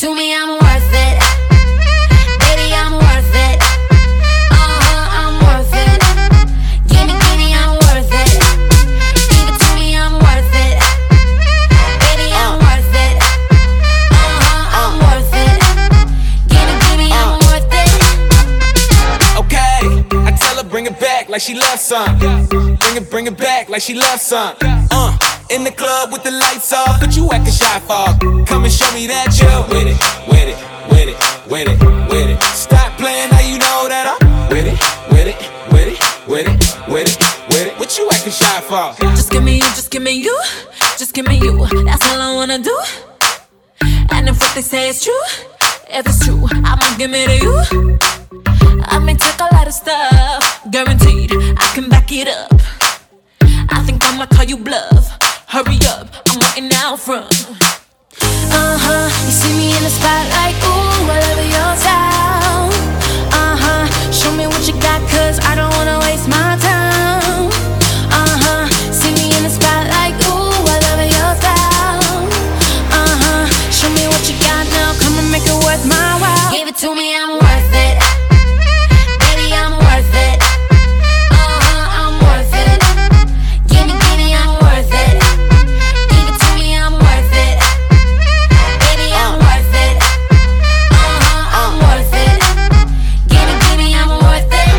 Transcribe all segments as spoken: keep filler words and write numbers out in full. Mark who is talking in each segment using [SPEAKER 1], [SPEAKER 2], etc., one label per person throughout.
[SPEAKER 1] to me, I'm worth it. Baby, I'm worth it. Uh-huh, I'm worth it. Give me, give me, I'm worth it. Give it to me, I'm worth it. Baby, I'm worth it. Uh-huh, I'm worth it. Give me, give me, I'm worth it.
[SPEAKER 2] Okay, I tell her bring it back like she loves some. Bring it, bring it back like she loves some. Uh, in the club with the lights off, but you acting shy for. Come and show me that you're with it, with it, with it, with it, with it. Stop playing, now you know that I'm with it, with it, with it, with it, with it, with it. What you acting shy for?
[SPEAKER 3] Just give me you, just give me you, just give me you. That's all I wanna do. And if what they say is true, if it's true, I'ma give it to you. I may take a lot of stuff, guaranteed I can back it up. I think I'ma call you bluff. Hurry up, I'm waiting out front.
[SPEAKER 1] Uh-huh, you see me in the spotlight, ooh, I love your style. Uh-huh, show me what you got, cause I don't wanna waste my time. Uh-huh, see me in the spotlight, ooh, I love your style. Uh-huh, show me what you got now, come and make it worth my while. Give it to me, I'm worth it. Baby, I'm worth it. Uh-huh, I'm worth it. Give me, give me, I'm worth it. Give it to me, I'm worth it. Baby, I'm worth it. Uh-huh, I'm worth it. Give me, give me, I'm worth it.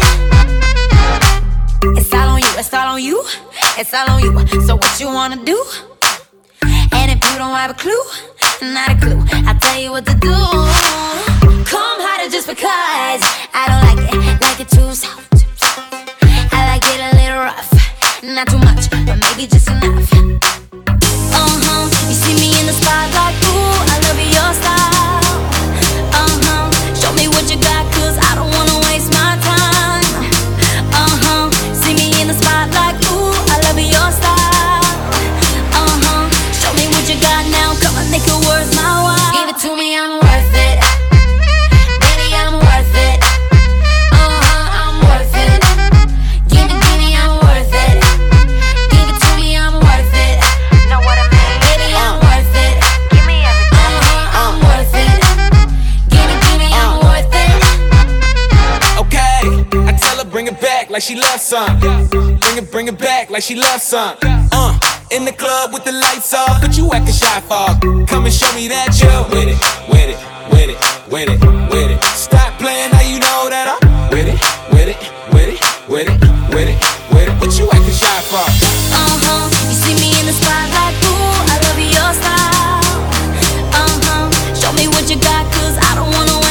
[SPEAKER 1] It's all on you, it's all on you, it's all on you. So what you wanna do? And if you don't have a clue, not a clue, I'll tell you what to do. Come harder just because I don't like it, like it too soft. I like it a little rough, not too much, but maybe just enough. Uh-huh, you see me in the spotlight, ooh, I love your style. Uh-huh, show me what you got, cause I don't wanna waste my time. Uh-huh, see me in the spotlight, ooh, I love your style. Uh-huh, show me what you got now, come on, make it worth my while. Give it to me, I'm worth it. Baby, I'm worth it. Uh-huh, I'm worth it. Give me, give me, I'm worth it. Give it to me, I'm worth it.
[SPEAKER 4] Know what I mean?
[SPEAKER 1] Baby, I'm worth it.
[SPEAKER 4] Give me everything.
[SPEAKER 1] Uh-huh, I'm worth it. Give me, give me, I'm worth it.
[SPEAKER 2] Okay, I tell her bring it back like she loves some. Bring it, bring it back like she loves some. Uh, in the club with the lights off, but you acting shy for. Come and show me that you're with it, with it, with it, with it, with it. Stop playing, now you know that I'm with it, with it, with it, with it, with it, with it. What you acting shy for?
[SPEAKER 1] Uh-huh, you see me in the spotlight, ooh, I love your style. Uh-huh, show me what you got, cause I don't wanna